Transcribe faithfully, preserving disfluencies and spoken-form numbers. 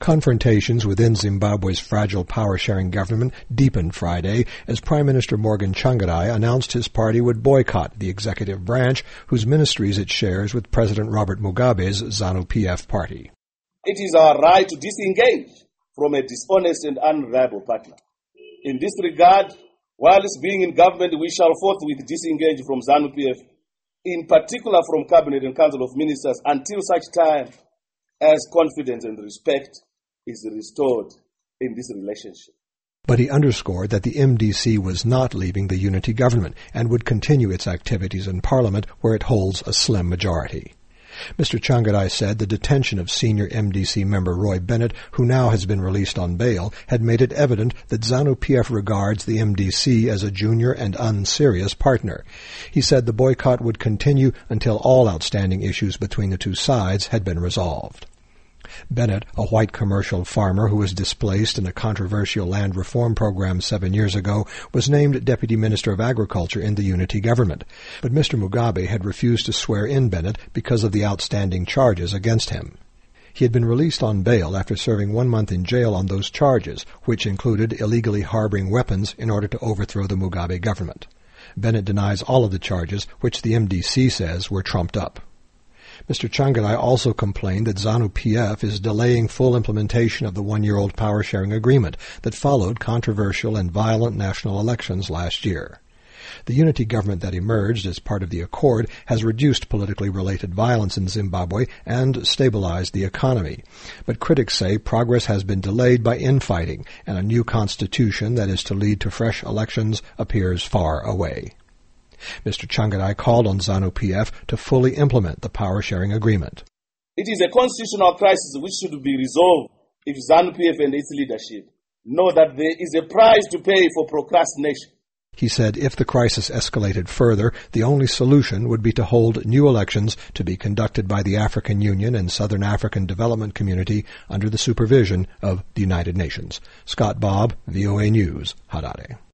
Confrontations within Zimbabwe's fragile power-sharing government deepened Friday as Prime Minister Morgan Tsvangirai announced his party would boycott the executive branch, whose ministries it shares with President Robert Mugabe's ZANU-P F party. It is our right to disengage from a dishonest and unreliable partner. In this regard, whilst being in government, we shall forthwith disengage from ZANU-P F, in particular from Cabinet and Council of Ministers, until such time as confidence and respect is restored in this relationship. But he underscored that the M D C was not leaving the unity government and would continue its activities in Parliament, where it holds a slim majority. Mister Tsvangirai said the detention of senior M D C member Roy Bennett, who now has been released on bail, had made it evident that ZANU-P F regards the M D C as a junior and unserious partner. He said the boycott would continue until all outstanding issues between the two sides had been resolved. Bennett, a white commercial farmer who was displaced in a controversial land reform program seven years ago, was named Deputy Minister of Agriculture in the unity government. But Mister Mugabe had refused to swear in Bennett because of the outstanding charges against him. He had been released on bail after serving one month in jail on those charges, which included illegally harboring weapons in order to overthrow the Mugabe government. Bennett denies all of the charges, which the M D C says were trumped up. Mister Tsvangirai also complained that ZANU-P F is delaying full implementation of the one-year-old power-sharing agreement that followed controversial and violent national elections last year. The unity government that emerged as part of the accord has reduced politically related violence in Zimbabwe and stabilized the economy. But critics say progress has been delayed by infighting, and a new constitution that is to lead to fresh elections appears far away. Mister Tsvangirai called on ZANU-P F to fully implement the power-sharing agreement. It is a constitutional crisis which should be resolved if ZANU-P F and its leadership know that there is a price to pay for procrastination. He said if the crisis escalated further, the only solution would be to hold new elections to be conducted by the African Union and Southern African Development Community under the supervision of the United Nations. Scott Bobb, V O A News, Harare.